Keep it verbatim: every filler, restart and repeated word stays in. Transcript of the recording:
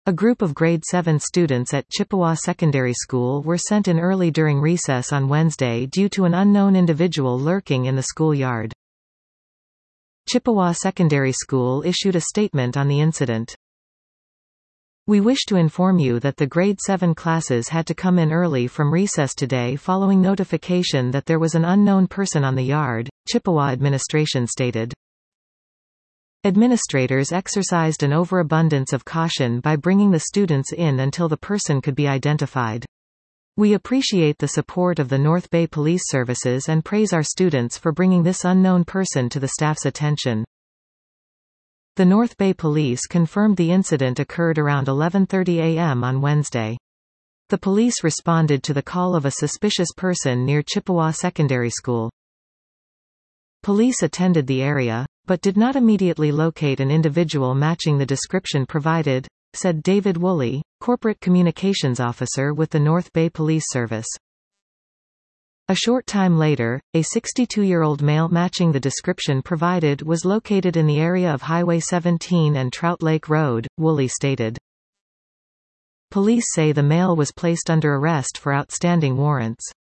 A group of grade seven students at Chippewa Secondary School were sent in early during recess on Wednesday due to an unknown individual lurking in the schoolyard. Chippewa Secondary School issued a statement on the incident. "We wish to inform you that the grade seven classes had to come in early from recess today following notification that there was an unknown person on the yard," Chippewa administration stated. Administrators exercised an overabundance of caution by bringing the students in until the person could be identified. "We appreciate the support of the North Bay Police Services and praise our students for bringing this unknown person to the staff's attention." The North Bay Police confirmed the incident occurred around eleven thirty a m on Wednesday. The police responded to the call of a suspicious person near Chippewa Secondary School. Police attended the area, but did not immediately locate an individual matching the description provided, said David Woolley, Corporate Communications Officer with the North Bay Police Service. A short time later, a sixty-two-year-old male matching the description provided was located in the area of Highway seventeen and Trout Lake Road, Woolley stated. Police say the male was placed under arrest for outstanding warrants.